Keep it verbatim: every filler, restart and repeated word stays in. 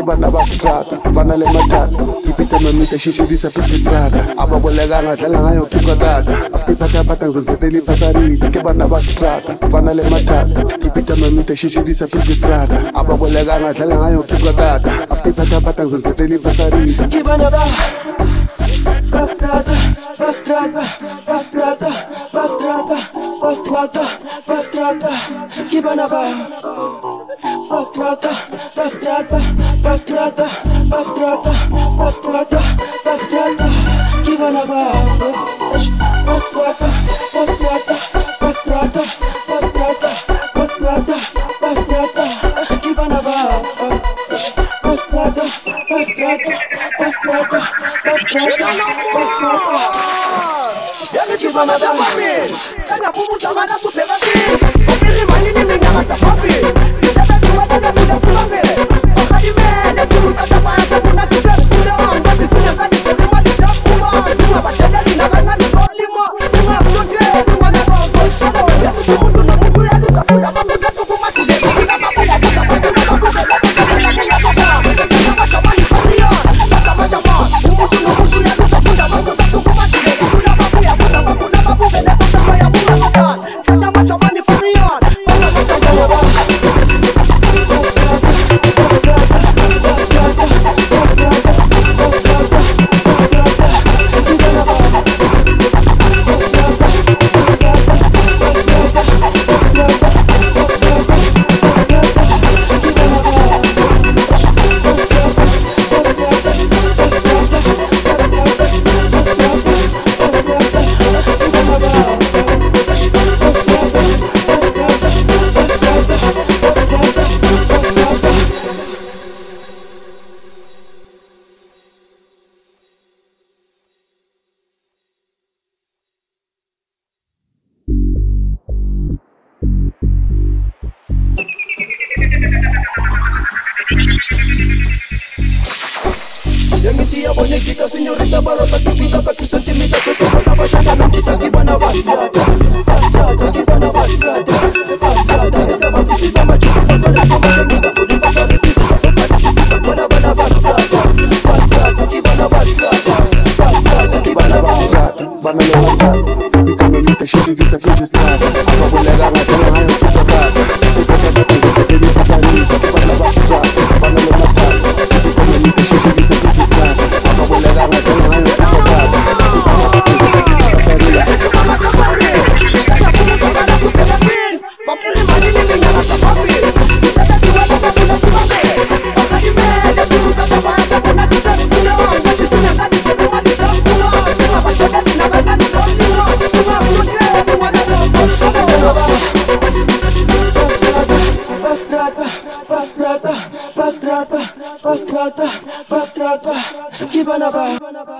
bana ba strata bana le matata ipita mamita shishudisa pisi strata ababoleka ngadlala ngayo phiswa tata after pata pata ngizozetela ipasarita ke bana ba strata bana le matata ipita mamita shishudisa pisi strata ababoleka ngadlala ngayo phiswa tata after pata pata ngizozetela ipasarita ke bana ba Fastrata, fastrata, fastrata, fastrata, fastrata, fastrata, Kibanaba. Fastrata, fastrata, fastrata, fastrata, fastrata, fastrata, Kibanaba. Fastrata, fastrata, fastrata, fastrata, fastrata, fastrata, Kibanaba. Fastrata, fastrata, fastrata, fastrata, fastrata. Yangi chibana da papi, sanga pumu zamana supera pi. Opili mani ni minga sa papi. Kisaba tuwala da fuda sulave. Okadi mele pumu tata pa sa kuna kisa kuna. Basi sina kani kwa mali sa kuma. Suma batenda lina banga ni solimo. Kuma soje, kuma na kwa foshalo. Yangi chibundo na kuku ya nusa fuda papu jasu kuma tude. Kuna mapa ya kisa papu na papu bela kisa kuna minga kasa. Kisa mata mani soriyo. Kasa mata ma. Umutu na kuku ya nusa fuda papu jasu kuma tude. Kuna mapu ya kisa papu na papu bela kisa kwa ya mua kasa. Kata mata mani soriyo. Kasa mata mani. Yangitia bonekita señorita barota tipita pa tus sentimientos que se salta bachata mentita que van a bastrata bastrata que van a bastrata bastrata esa va precisa machuca con la cama se musa por el pasar de tiza se para chupiza con la van a bastrata bastrata que van a bastrata bastrata que van a bastrata van a levantar y como mi pecho se dice que es nada agua por la gana que no hay un chupa tata y porque no tengo se te dice farita que van a bastrata van a levantar y como mi pecho se dice que es nada agua por la gana que no hay un chupa tata y porque no tengo se te dice farita Fastrata, fastrata, fastrata, Kibanaba.